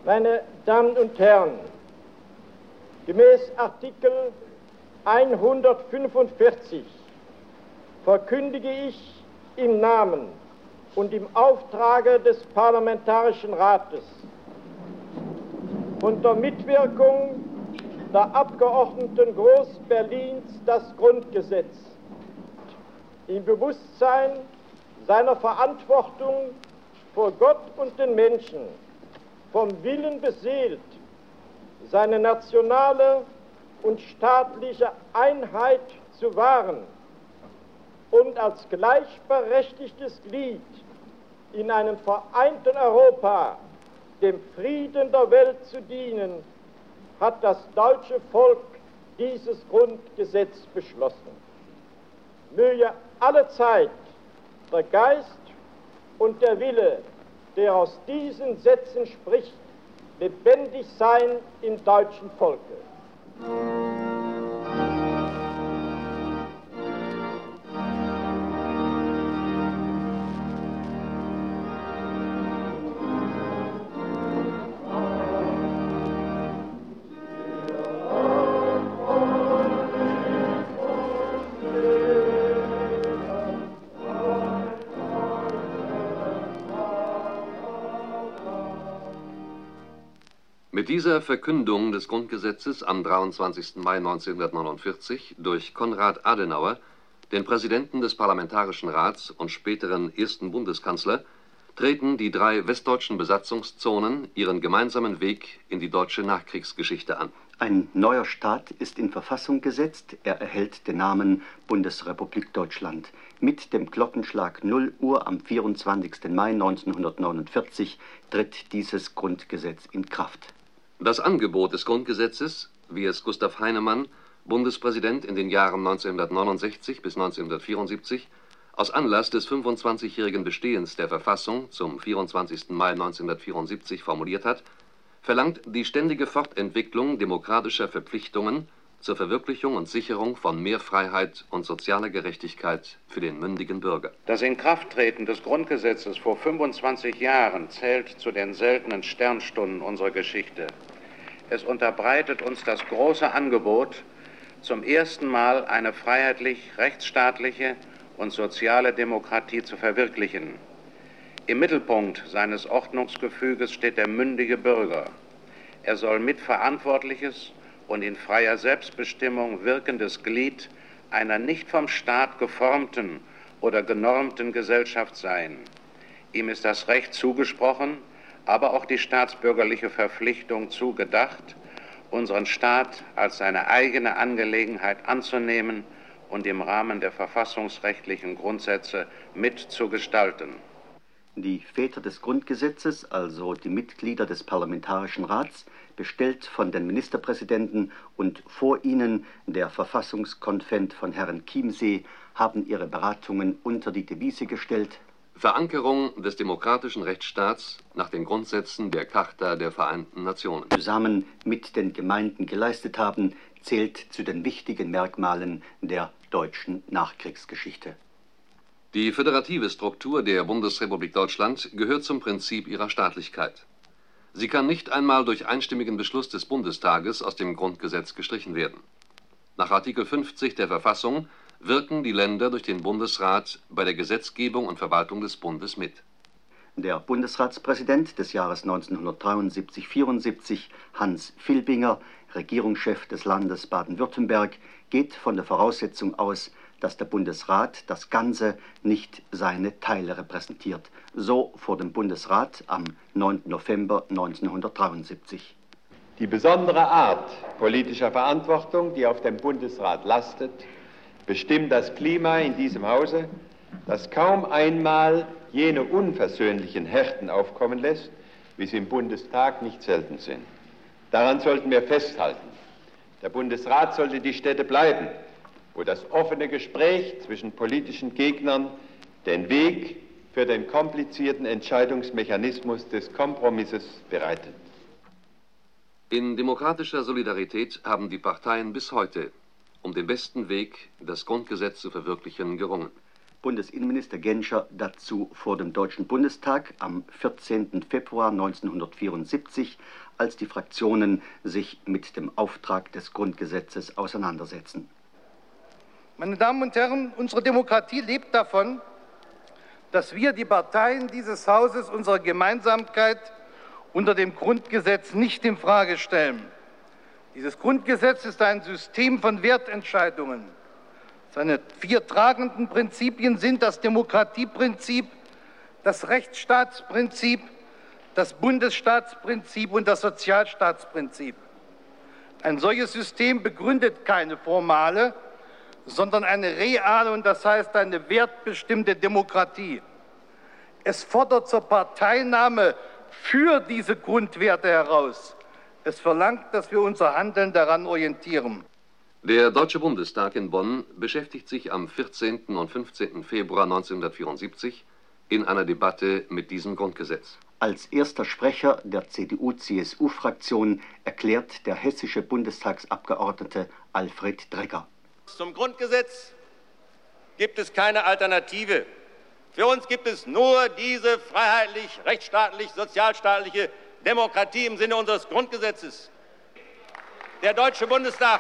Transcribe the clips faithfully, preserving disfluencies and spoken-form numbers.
Meine Damen und Herren, gemäß Artikel hundertfünfundvierzig verkündige ich im Namen und im Auftrage des Parlamentarischen Rates unter Mitwirkung der Abgeordneten Groß-Berlins das Grundgesetz im Bewusstsein seiner Verantwortung vor Gott und den Menschen, vom Willen beseelt, seine nationale und staatliche Einheit zu wahren und als gleichberechtigtes Glied in einem vereinten Europa dem Frieden der Welt zu dienen, hat das deutsche Volk dieses Grundgesetz beschlossen. Möge allezeit der Geist und der Wille, der aus diesen Sätzen spricht, lebendig sein im deutschen Volke. Mit dieser Verkündung des Grundgesetzes am dreiundzwanzigsten Mai neunzehnhundertneunundvierzig durch Konrad Adenauer, den Präsidenten des Parlamentarischen Rats und späteren ersten Bundeskanzler, treten die drei westdeutschen Besatzungszonen ihren gemeinsamen Weg in die deutsche Nachkriegsgeschichte an. Ein neuer Staat ist in Verfassung gesetzt. Er erhält den Namen Bundesrepublik Deutschland. Mit dem Glockenschlag null Uhr am vierundzwanzigsten Mai neunzehnhundertneunundvierzig tritt dieses Grundgesetz in Kraft. Das Angebot des Grundgesetzes, wie es Gustav Heinemann, Bundespräsident in den Jahren neunzehnhundertneunundsechzig bis neunzehnhundertvierundsiebzig, aus Anlass des fünfundzwanzigjährigen Bestehens der Verfassung zum vierundzwanzigsten Mai neunzehnhundertvierundsiebzig formuliert hat, verlangt die ständige Fortentwicklung demokratischer Verpflichtungen zur Verwirklichung und Sicherung von mehr Freiheit und sozialer Gerechtigkeit für den mündigen Bürger. Das Inkrafttreten des Grundgesetzes vor fünfundzwanzig Jahren zählt zu den seltenen Sternstunden unserer Geschichte. Es unterbreitet uns das große Angebot, zum ersten Mal eine freiheitlich, rechtsstaatliche und soziale Demokratie zu verwirklichen. Im Mittelpunkt seines Ordnungsgefüges steht der mündige Bürger. Er soll mitverantwortliches und in freier Selbstbestimmung wirkendes Glied einer nicht vom Staat geformten oder genormten Gesellschaft sein. Ihm ist das Recht zugesprochen, aber auch die staatsbürgerliche Verpflichtung zugedacht, unseren Staat als seine eigene Angelegenheit anzunehmen und im Rahmen der verfassungsrechtlichen Grundsätze mitzugestalten. Die Väter des Grundgesetzes, also die Mitglieder des Parlamentarischen Rats, bestellt von den Ministerpräsidenten und vor ihnen der Verfassungskonvent von Herrn Chiemsee, haben ihre Beratungen unter die Devise gestellt: Verankerung des demokratischen Rechtsstaats nach den Grundsätzen der Charta der Vereinten Nationen. Zusammen mit den Gemeinden geleistet haben, zählt zu den wichtigen Merkmalen der deutschen Nachkriegsgeschichte. Die föderative Struktur der Bundesrepublik Deutschland gehört zum Prinzip ihrer Staatlichkeit. Sie kann nicht einmal durch einstimmigen Beschluss des Bundestages aus dem Grundgesetz gestrichen werden. Nach Artikel fünfzig der Verfassung wirken die Länder durch den Bundesrat bei der Gesetzgebung und Verwaltung des Bundes mit. Der Bundesratspräsident des Jahres neunzehnhundertdreiundsiebzig vierundsiebzig, Hans Filbinger, Regierungschef des Landes Baden-Württemberg, geht von der Voraussetzung aus, dass der Bundesrat das Ganze, nicht seine Teile repräsentiert. So vor dem Bundesrat am neunten November neunzehnhundertdreiundsiebzig. Die besondere Art politischer Verantwortung, die auf dem Bundesrat lastet, bestimmt das Klima in diesem Hause, das kaum einmal jene unversöhnlichen Härten aufkommen lässt, wie sie im Bundestag nicht selten sind. Daran sollten wir festhalten. Der Bundesrat sollte die Stätte bleiben, wo das offene Gespräch zwischen politischen Gegnern den Weg für den komplizierten Entscheidungsmechanismus des Kompromisses bereitet. In demokratischer Solidarität haben die Parteien bis heute um den besten Weg, das Grundgesetz zu verwirklichen, gerungen. Bundesinnenminister Genscher dazu vor dem Deutschen Bundestag am vierzehnten Februar neunzehnhundertvierundsiebzig, als die Fraktionen sich mit dem Auftrag des Grundgesetzes auseinandersetzen. Meine Damen und Herren, unsere Demokratie lebt davon, dass wir, die Parteien dieses Hauses, unsere Gemeinsamkeit unter dem Grundgesetz nicht in Frage stellen. Dieses Grundgesetz ist ein System von Wertentscheidungen. Seine vier tragenden Prinzipien sind das Demokratieprinzip, das Rechtsstaatsprinzip, das Bundesstaatsprinzip und das Sozialstaatsprinzip. Ein solches System begründet keine formale, sondern eine reale und das heißt eine wertbestimmte Demokratie. Es fordert zur Parteinahme für diese Grundwerte heraus. Es verlangt, dass wir unser Handeln daran orientieren. Der Deutsche Bundestag in Bonn beschäftigt sich am vierzehnten und fünfzehnten Februar neunzehnhundertvierundsiebzig in einer Debatte mit diesem Grundgesetz. Als erster Sprecher der C D U C S U-Fraktion erklärt der hessische Bundestagsabgeordnete Alfred Dregger: Zum Grundgesetz gibt es keine Alternative. Für uns gibt es nur diese freiheitlich, rechtsstaatlich, sozialstaatliche Demokratie im Sinne unseres Grundgesetzes. Der Deutsche Bundestag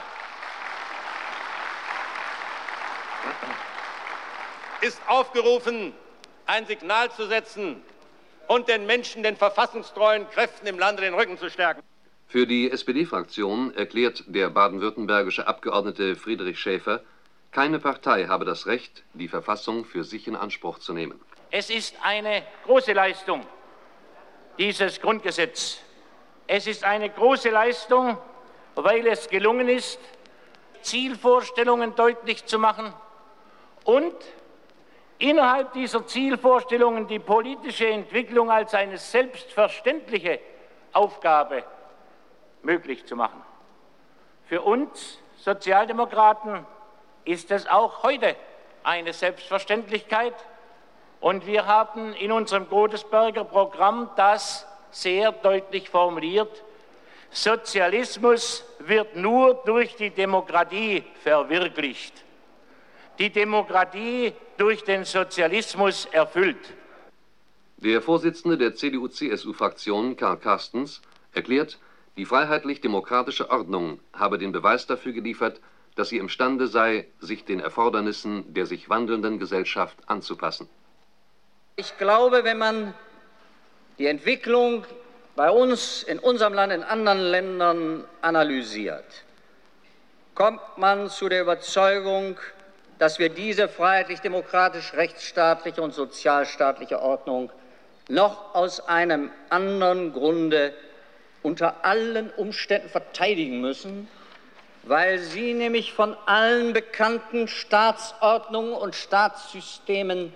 ist aufgerufen, ein Signal zu setzen und den Menschen, den verfassungstreuen Kräften im Lande den Rücken zu stärken. Für die S P D-Fraktion erklärt der baden-württembergische Abgeordnete Friedrich Schäfer, keine Partei habe das Recht, die Verfassung für sich in Anspruch zu nehmen. Es ist eine große Leistung, dieses Grundgesetz. Es ist eine große Leistung, weil es gelungen ist, Zielvorstellungen deutlich zu machen und innerhalb dieser Zielvorstellungen die politische Entwicklung als eine selbstverständliche Aufgabe möglich zu machen. Für uns Sozialdemokraten ist es auch heute eine Selbstverständlichkeit und wir haben in unserem Godesberger Programm das sehr deutlich formuliert: Sozialismus wird nur durch die Demokratie verwirklicht, die Demokratie durch den Sozialismus erfüllt. Der Vorsitzende der C D U C S U-Fraktion, Karl Carstens, erklärt, die freiheitlich-demokratische Ordnung habe den Beweis dafür geliefert, dass sie imstande sei, sich den Erfordernissen der sich wandelnden Gesellschaft anzupassen. Ich glaube, wenn man die Entwicklung bei uns, in unserem Land, in anderen Ländern analysiert, kommt man zu der Überzeugung, dass wir diese freiheitlich-demokratisch-rechtsstaatliche und sozialstaatliche Ordnung noch aus einem anderen Grunde unter allen Umständen verteidigen müssen, weil sie nämlich von allen bekannten Staatsordnungen und Staatssystemen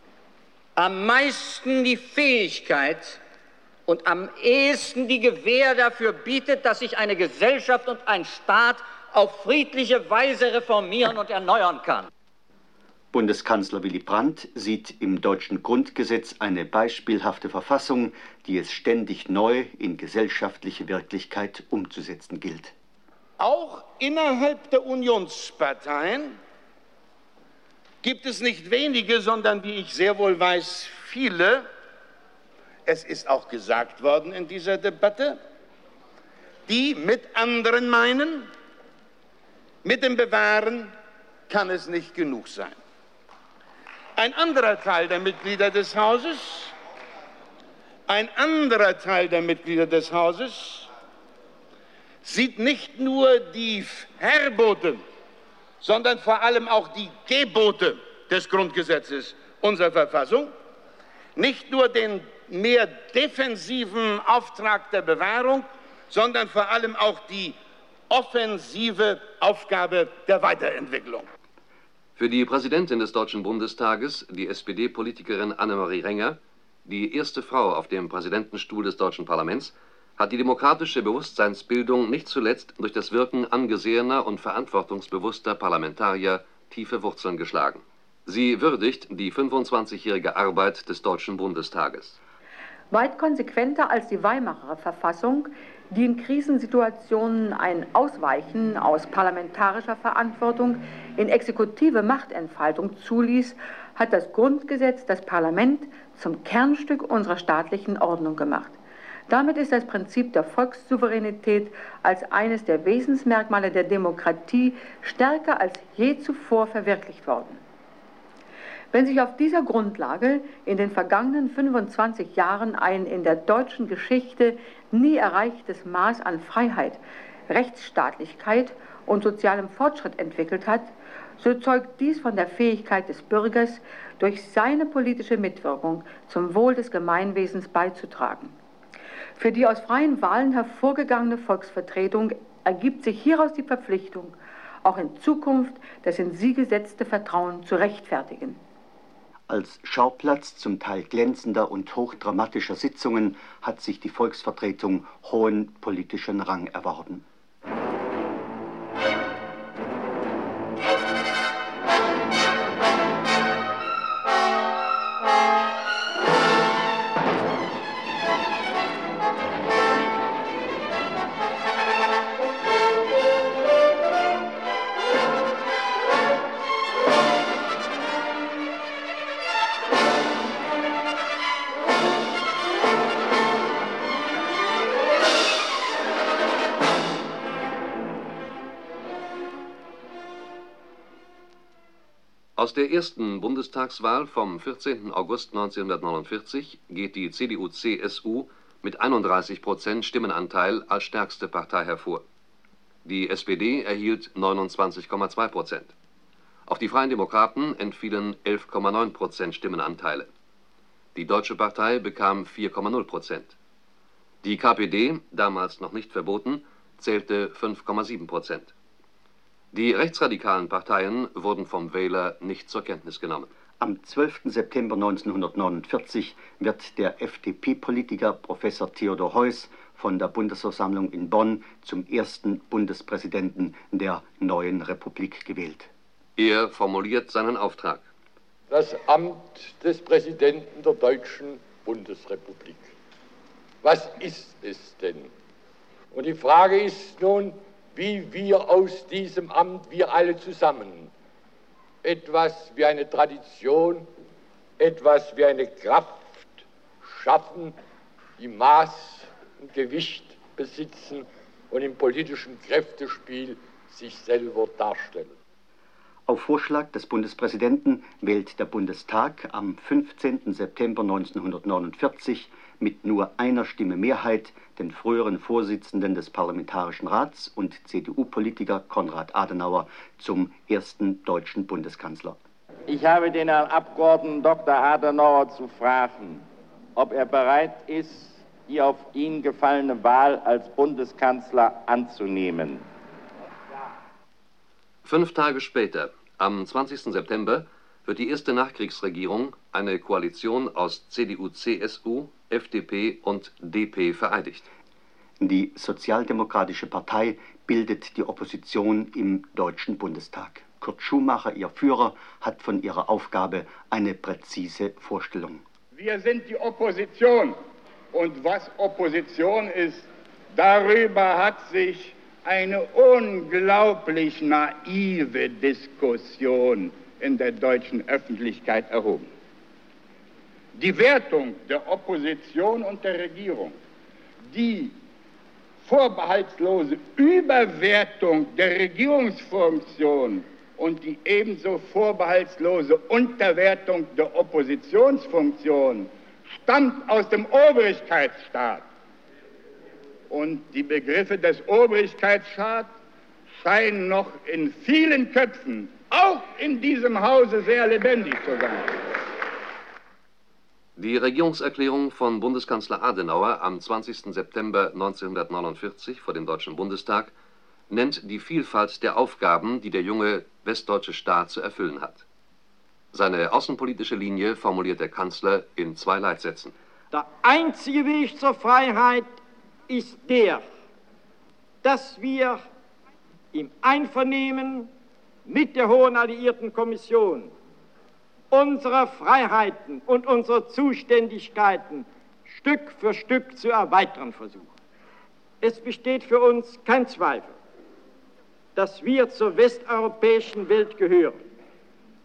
am meisten die Fähigkeit und am ehesten die Gewähr dafür bietet, dass sich eine Gesellschaft und ein Staat auf friedliche Weise reformieren und erneuern kann. Bundeskanzler Willy Brandt sieht im deutschen Grundgesetz eine beispielhafte Verfassung, die es ständig neu in gesellschaftliche Wirklichkeit umzusetzen gilt. Auch innerhalb der Unionsparteien gibt es nicht wenige, sondern wie ich sehr wohl weiß, viele, es ist auch gesagt worden in dieser Debatte, die mit anderen meinen, mit dem Bewahren kann es nicht genug sein. Ein anderer Teil der Mitglieder des Hauses, ein anderer Teil der Mitglieder des Hauses sieht nicht nur die Verbote, sondern vor allem auch die Gebote des Grundgesetzes unserer Verfassung, nicht nur den mehr defensiven Auftrag der Bewahrung, sondern vor allem auch die offensive Aufgabe der Weiterentwicklung. Für die Präsidentin des Deutschen Bundestages, die S P D-Politikerin Annemarie Renger, die erste Frau auf dem Präsidentenstuhl des deutschen Parlaments, hat die demokratische Bewusstseinsbildung nicht zuletzt durch das Wirken angesehener und verantwortungsbewusster Parlamentarier tiefe Wurzeln geschlagen. Sie würdigt die fünfundzwanzigjährige Arbeit des Deutschen Bundestages. Weit konsequenter als die Weimarer Verfassung, die in Krisensituationen ein Ausweichen aus parlamentarischer Verantwortung in exekutive Machtentfaltung zuließ, hat das Grundgesetz das Parlament zum Kernstück unserer staatlichen Ordnung gemacht. Damit ist das Prinzip der Volkssouveränität als eines der Wesensmerkmale der Demokratie stärker als je zuvor verwirklicht worden. Wenn sich auf dieser Grundlage in den vergangenen fünfundzwanzig Jahren ein in der deutschen Geschichte nie erreichtes Maß an Freiheit, Rechtsstaatlichkeit und sozialem Fortschritt entwickelt hat, so zeugt dies von der Fähigkeit des Bürgers, durch seine politische Mitwirkung zum Wohl des Gemeinwesens beizutragen. Für die aus freien Wahlen hervorgegangene Volksvertretung ergibt sich hieraus die Verpflichtung, auch in Zukunft das in sie gesetzte Vertrauen zu rechtfertigen. Als Schauplatz zum Teil glänzender und hochdramatischer Sitzungen hat sich die Volksvertretung hohen politischen Rang erworben. Aus der ersten Bundestagswahl vom vierzehnten August neunzehnhundertneunundvierzig geht die C D U C S U mit einunddreißig Prozent Stimmenanteil als stärkste Partei hervor. Die S P D erhielt neunundzwanzig Komma zwei Prozent. Auf die Freien Demokraten entfielen elf Komma neun Prozent Stimmenanteile. Die Deutsche Partei bekam vier Komma null Prozent. Die K P D, damals noch nicht verboten, zählte fünf Komma sieben Prozent. Die rechtsradikalen Parteien wurden vom Wähler nicht zur Kenntnis genommen. Am zwölften September neunzehnhundertneunundvierzig wird der F D P-Politiker Professor Theodor Heuss von der Bundesversammlung in Bonn zum ersten Bundespräsidenten der neuen Republik gewählt. Er formuliert seinen Auftrag. Das Amt des Präsidenten der Deutschen Bundesrepublik. Was ist es denn? Und die Frage ist nun, wie wir aus diesem Amt, wir alle zusammen, etwas wie eine Tradition, etwas wie eine Kraft schaffen, die Maß und Gewicht besitzen und im politischen Kräftespiel sich selber darstellen. Auf Vorschlag des Bundespräsidenten wählt der Bundestag am fünfzehnten September neunzehnhundertneunundvierzig mit nur einer Stimme Mehrheit den früheren Vorsitzenden des Parlamentarischen Rats und C D U-Politiker Konrad Adenauer zum ersten deutschen Bundeskanzler. Ich habe den Herrn Abgeordneten Doktor Adenauer zu fragen, ob er bereit ist, die auf ihn gefallene Wahl als Bundeskanzler anzunehmen. Fünf Tage später, am zwanzigsten September, wird die erste Nachkriegsregierung, eine Koalition aus C D U C S U, F D P und D P, vereidigt. Die Sozialdemokratische Partei bildet die Opposition im Deutschen Bundestag. Kurt Schumacher, ihr Führer, hat von ihrer Aufgabe eine präzise Vorstellung. Wir sind die Opposition. Und was Opposition ist, darüber hat sich eine unglaublich naive Diskussion in der deutschen Öffentlichkeit erhoben. Die Wertung der Opposition und der Regierung, die vorbehaltslose Überwertung der Regierungsfunktion und die ebenso vorbehaltslose Unterwertung der Oppositionsfunktion stammt aus dem Obrigkeitsstaat. Und die Begriffe des Obrigkeitsstaats scheinen noch in vielen Köpfen, auch in diesem Hause, sehr lebendig zu sein. Die Regierungserklärung von Bundeskanzler Adenauer am zwanzigsten September neunzehnhundertneunundvierzig vor dem Deutschen Bundestag nennt die Vielfalt der Aufgaben, die der junge westdeutsche Staat zu erfüllen hat. Seine außenpolitische Linie formuliert der Kanzler in zwei Leitsätzen. Der einzige Weg zur Freiheit ist der, dass wir im Einvernehmen mit der Hohen Alliierten Kommission unsere Freiheiten und unsere Zuständigkeiten Stück für Stück zu erweitern versuchen. Es besteht für uns kein Zweifel, dass wir zur westeuropäischen Welt gehören.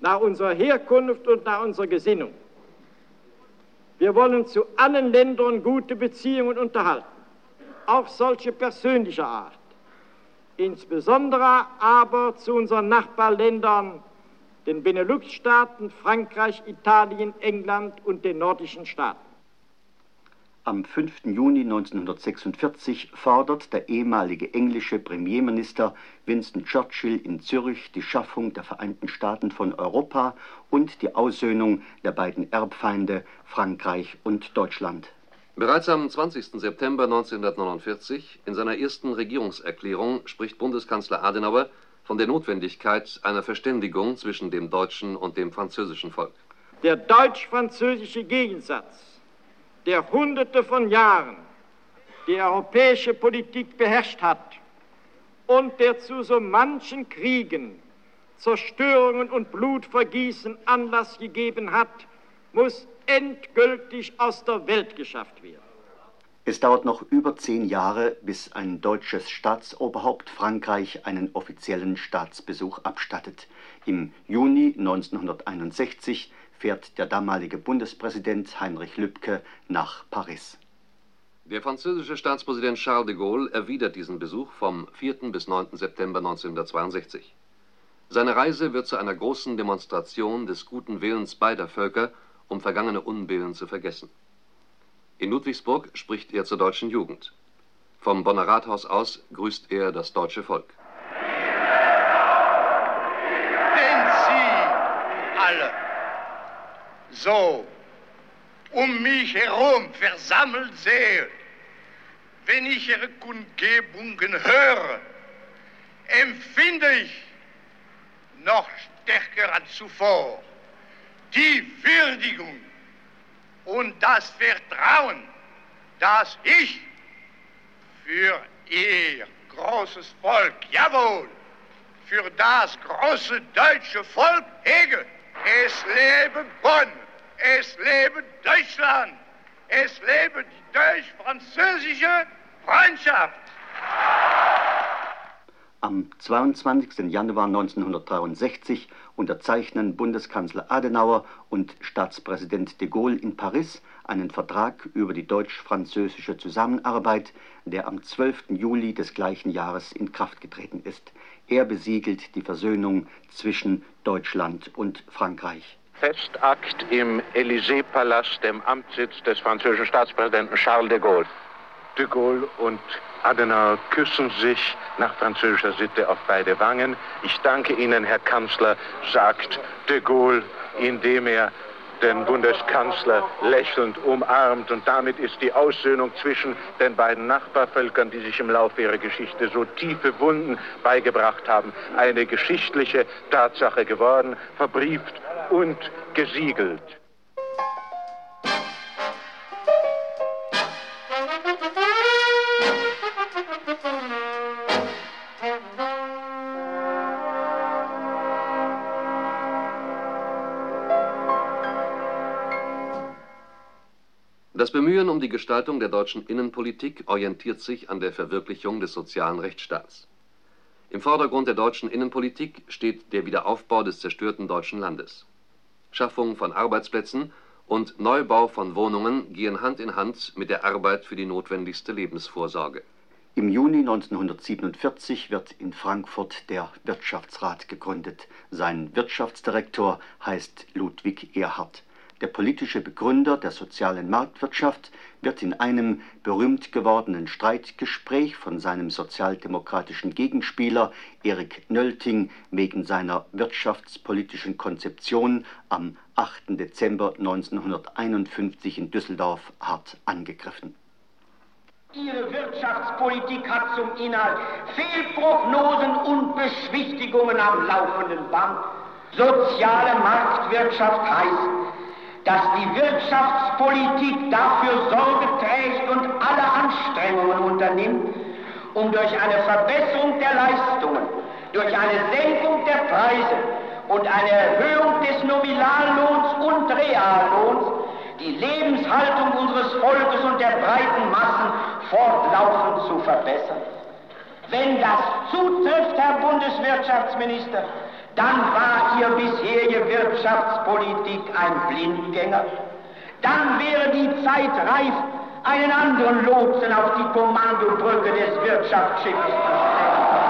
nach unserer Herkunft und nach unserer Gesinnung. Wir wollen zu allen Ländern gute Beziehungen unterhalten, auch solche persönlicher Art, insbesondere aber zu unseren Nachbarländern, den Benelux-Staaten, Frankreich, Italien, England und den nordischen Staaten. Am fünften Juni neunzehnhundertsechsundvierzig fordert der ehemalige englische Premierminister Winston Churchill in Zürich die Schaffung der Vereinten Staaten von Europa und die Aussöhnung der beiden Erbfeinde Frankreich und Deutschland. Bereits am zwanzigsten September neunzehnhundertneunundvierzig, in seiner ersten Regierungserklärung, spricht Bundeskanzler Adenauer von der Notwendigkeit einer Verständigung zwischen dem deutschen und dem französischen Volk. Der deutsch-französische Gegensatz, der Hunderte von Jahren die europäische Politik beherrscht hat und der zu so manchen Kriegen, Zerstörungen und Blutvergießen Anlass gegeben hat, muss endgültig aus der Welt geschafft werden. Es dauert noch über zehn Jahre, bis ein deutsches Staatsoberhaupt Frankreich einen offiziellen Staatsbesuch abstattet. Im Juni neunzehnhunderteinundsechzig fährt der damalige Bundespräsident Heinrich Lübke nach Paris. Der französische Staatspräsident Charles de Gaulle erwidert diesen Besuch vom vierten bis neunten September neunzehnhundertzweiundsechzig. Seine Reise wird zu einer großen Demonstration des guten Willens beider Völker, um vergangene Unbillen zu vergessen. In Ludwigsburg spricht er zur deutschen Jugend. Vom Bonner Rathaus aus grüßt er das deutsche Volk. Wenn Sie alle so um mich herum versammelt sehen, wenn ich Ihre Kundgebungen höre, empfinde ich noch stärker als zuvor die Würdigung und das Vertrauen, das ich für Ihr großes Volk, jawohl, für das große deutsche Volk hege. Es lebe Bonn, es lebe Deutschland, es lebe die deutsch-französische Freundschaft. Am zweiundzwanzigsten Januar neunzehnhundertdreiundsechzig unterzeichnen Bundeskanzler Adenauer und Staatspräsident de Gaulle in Paris einen Vertrag über die deutsch-französische Zusammenarbeit, der am zwölften Juli des gleichen Jahres in Kraft getreten ist. Er besiegelt die Versöhnung zwischen Deutschland und Frankreich. Festakt im Élysée-Palast, dem Amtssitz des französischen Staatspräsidenten Charles de Gaulle. De Gaulle und Adenauer küssen sich nach französischer Sitte auf beide Wangen. Ich danke Ihnen, Herr Kanzler, sagt de Gaulle, indem er den Bundeskanzler lächelnd umarmt. Und damit ist die Aussöhnung zwischen den beiden Nachbarvölkern, die sich im Laufe ihrer Geschichte so tiefe Wunden beigebracht haben, eine geschichtliche Tatsache geworden, verbrieft und gesiegelt. Das Bemühen um die Gestaltung der deutschen Innenpolitik orientiert sich an der Verwirklichung des sozialen Rechtsstaats. Im Vordergrund der deutschen Innenpolitik steht der Wiederaufbau des zerstörten deutschen Landes. Schaffung von Arbeitsplätzen und Neubau von Wohnungen gehen Hand in Hand mit der Arbeit für die notwendigste Lebensvorsorge. Im Juni neunzehnhundertsiebenundvierzig wird in Frankfurt der Wirtschaftsrat gegründet. Sein Wirtschaftsdirektor heißt Ludwig Erhard. Der politische Begründer der sozialen Marktwirtschaft wird in einem berühmt gewordenen Streitgespräch von seinem sozialdemokratischen Gegenspieler Erik Nölting wegen seiner wirtschaftspolitischen Konzeption am achten Dezember neunzehnhunderteinundfünfzig in Düsseldorf hart angegriffen. Ihre Wirtschaftspolitik hat zum Inhalt Fehlprognosen und Beschwichtigungen am laufenden Band. Soziale Marktwirtschaft heißt, dass die Wirtschaftspolitik dafür Sorge trägt und alle Anstrengungen unternimmt, um durch eine Verbesserung der Leistungen, durch eine Senkung der Preise und eine Erhöhung des Nominallohns und Reallohns die Lebenshaltung unseres Volkes und der breiten Massen fortlaufend zu verbessern. Wenn das zutrifft, Herr Herr Bundeswirtschaftsminister, dann war Ihre bisherige Wirtschaftspolitik ein Blindgänger. Dann wäre die Zeit reif, einen anderen Lotsen auf die Kommandobrücke des Wirtschaftsschiffes zu stellen.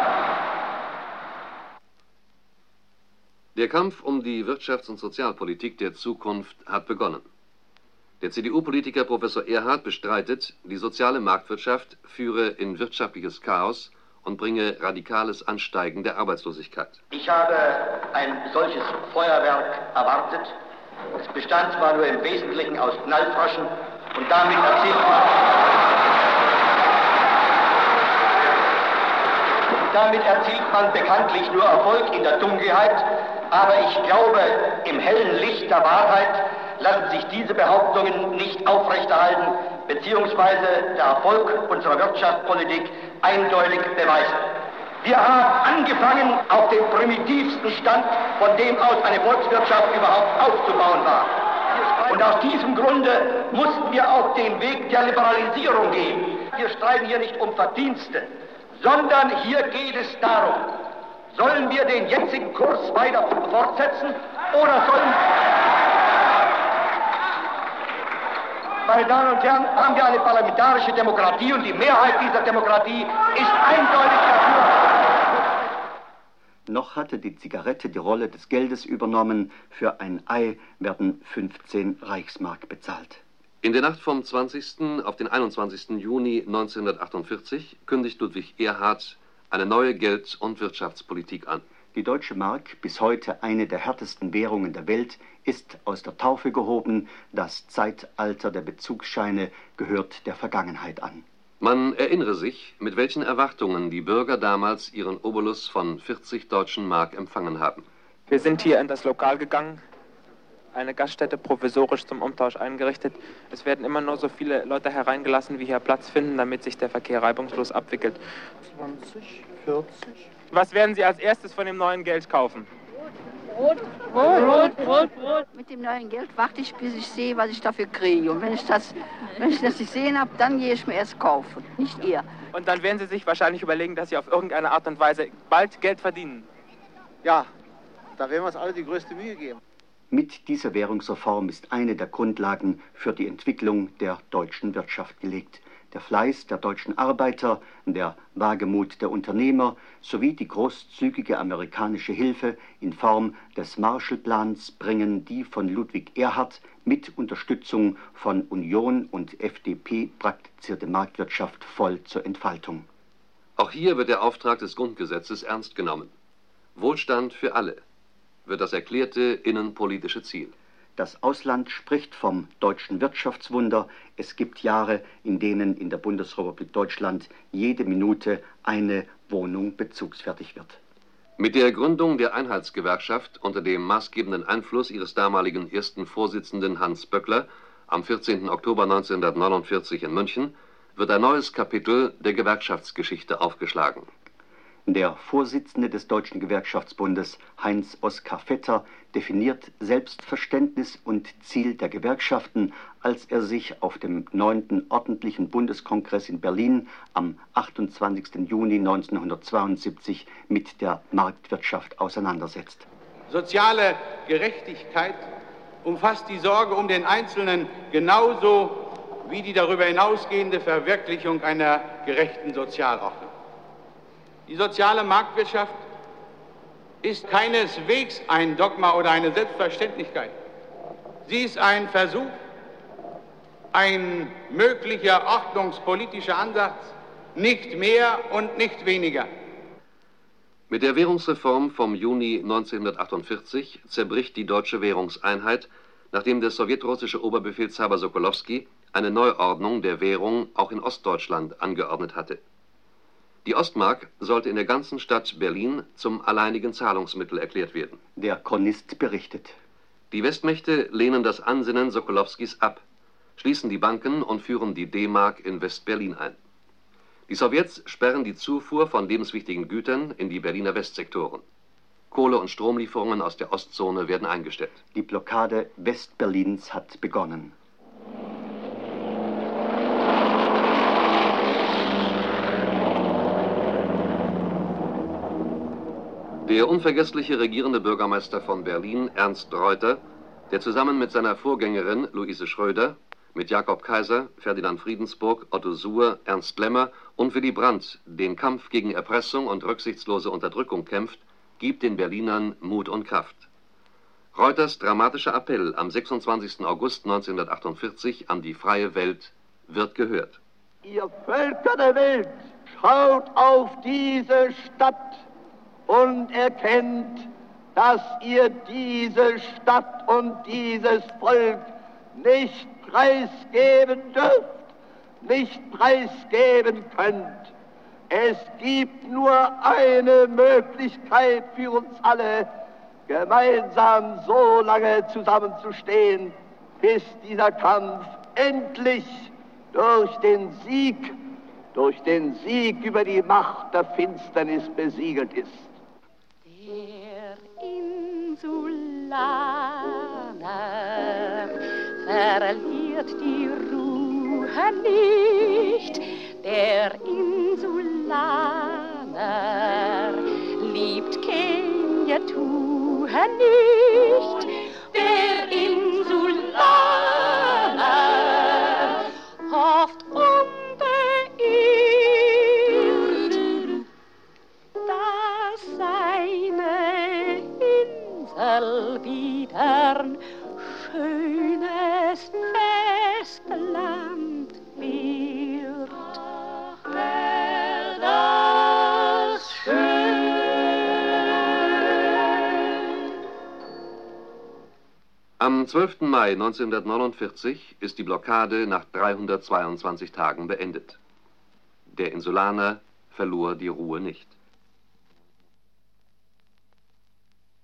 Der Kampf um die Wirtschafts- und Sozialpolitik der Zukunft hat begonnen. Der C D U-Politiker Professor Erhard bestreitet, die soziale Marktwirtschaft führe in wirtschaftliches Chaos und bringe radikales Ansteigen der Arbeitslosigkeit. Ich habe ein solches Feuerwerk erwartet. Es bestand zwar nur im Wesentlichen aus Knallfroschen und damit erzielt man, damit erzielt man bekanntlich nur Erfolg in der Dunkelheit, aber ich glaube, im hellen Licht der Wahrheit lassen sich diese Behauptungen nicht aufrechterhalten, beziehungsweise der Erfolg unserer Wirtschaftspolitik eindeutig beweisen. Wir haben angefangen auf dem primitivsten Stand, von dem aus eine Volkswirtschaft überhaupt aufzubauen war. Und aus diesem Grunde mussten wir auch den Weg der Liberalisierung gehen. Wir streiten hier nicht um Verdienste, sondern hier geht es darum, sollen wir den jetzigen Kurs weiter fortsetzen oder sollen... Meine Damen und Herren, haben wir eine parlamentarische Demokratie und die Mehrheit dieser Demokratie ist eindeutig dafür. Noch hatte die Zigarette die Rolle des Geldes übernommen. Für ein Ei werden fünfzehn Reichsmark bezahlt. In der Nacht vom zwanzigsten auf den einundzwanzigsten Juni neunzehnhundertachtundvierzig kündigt Ludwig Erhard eine neue Geld- und Wirtschaftspolitik an. Die deutsche Mark, bis heute eine der härtesten Währungen der Welt, ist aus der Taufe gehoben. Das Zeitalter der Bezugsscheine gehört der Vergangenheit an. Man erinnere sich, mit welchen Erwartungen die Bürger damals ihren Obolus von vierzig deutschen Mark empfangen haben. Wir sind hier in das Lokal gegangen, eine Gaststätte provisorisch zum Umtausch eingerichtet. Es werden immer nur so viele Leute hereingelassen, wie hier Platz finden, damit sich der Verkehr reibungslos abwickelt. zwanzig, vierzig. Was werden Sie als erstes von dem neuen Geld kaufen? Brot, Brot, Brot, Brot, Brot. Mit dem neuen Geld warte ich, bis ich sehe, was ich dafür kriege. Und wenn ich das, wenn ich das nicht sehen habe, dann gehe ich mir erst kaufen, nicht ihr. Und dann werden Sie sich wahrscheinlich überlegen, dass Sie auf irgendeine Art und Weise bald Geld verdienen. Ja, da werden wir uns alle die größte Mühe geben. Mit dieser Währungsreform ist eine der Grundlagen für die Entwicklung der deutschen Wirtschaft gelegt. Der Fleiß der deutschen Arbeiter, der Wagemut der Unternehmer sowie die großzügige amerikanische Hilfe in Form des Marshallplans bringen die von Ludwig Erhard mit Unterstützung von Union und F D P praktizierte Marktwirtschaft voll zur Entfaltung. Auch hier wird der Auftrag des Grundgesetzes ernst genommen. Wohlstand für alle wird das erklärte innenpolitische Ziel. Das Ausland spricht vom deutschen Wirtschaftswunder. Es gibt Jahre, in denen in der Bundesrepublik Deutschland jede Minute eine Wohnung bezugsfertig wird. Mit der Gründung der Einheitsgewerkschaft unter dem maßgebenden Einfluss ihres damaligen ersten Vorsitzenden Hans Böckler am vierzehnten Oktober neunzehnhundertneunundvierzig in München wird ein neues Kapitel der Gewerkschaftsgeschichte aufgeschlagen. Der Vorsitzende des Deutschen Gewerkschaftsbundes, Heinz-Oskar Vetter, definiert Selbstverständnis und Ziel der Gewerkschaften, als er sich auf dem neunten ordentlichen Bundeskongress in Berlin am achtundzwanzigsten Juni neunzehnhundertzweiundsiebzig mit der Marktwirtschaft auseinandersetzt. Soziale Gerechtigkeit umfasst die Sorge um den Einzelnen genauso wie die darüber hinausgehende Verwirklichung einer gerechten Sozialordnung. Die soziale Marktwirtschaft ist keineswegs ein Dogma oder eine Selbstverständlichkeit. Sie ist ein Versuch, ein möglicher ordnungspolitischer Ansatz, nicht mehr und nicht weniger. Mit der Währungsreform vom Juni neunzehnhundertachtundvierzig zerbricht die deutsche Währungseinheit, nachdem der sowjetrussische Oberbefehlshaber Sokolowski eine Neuordnung der Währung auch in Ostdeutschland angeordnet hatte. Die Ostmark sollte in der ganzen Stadt Berlin zum alleinigen Zahlungsmittel erklärt werden. Der Chronist berichtet. Die Westmächte lehnen das Ansinnen Sokolowskis ab, schließen die Banken und führen die D-Mark in West-Berlin ein. Die Sowjets sperren die Zufuhr von lebenswichtigen Gütern in die Berliner Westsektoren. Kohle- und Stromlieferungen aus der Ostzone werden eingestellt. Die Blockade Westberlins hat begonnen. Der unvergessliche regierende Bürgermeister von Berlin, Ernst Reuter, der zusammen mit seiner Vorgängerin Luise Schröder, mit Jakob Kaiser, Ferdinand Friedensburg, Otto Suhr, Ernst Lemmer und Willy Brandt den Kampf gegen Erpressung und rücksichtslose Unterdrückung kämpft, gibt den Berlinern Mut und Kraft. Reuters dramatischer Appell am sechsundzwanzigsten August neunzehnhundertachtundvierzig an die freie Welt wird gehört. Ihr Völker der Welt, schaut auf diese Stadt und erkennt, dass ihr diese Stadt und dieses Volk nicht preisgeben dürft, nicht preisgeben könnt. Es gibt nur eine Möglichkeit für uns alle, gemeinsam so lange zusammenzustehen, bis dieser Kampf endlich durch den Sieg, durch den Sieg über die Macht der Finsternis besiegelt ist. Der Insulaner verliert die Ruhe nicht, der Insulaner liebt Kenia Tue nicht, der Insulaner hofft unbeirrt, dass seine Insel wieder schönes Festland wird. Ach, wär das schön. Am zwölften Mai neunzehnhundertneunundvierzig ist die Blockade nach dreihundertzweiundzwanzig Tagen beendet. Der Insulaner verlor die Ruhe nicht.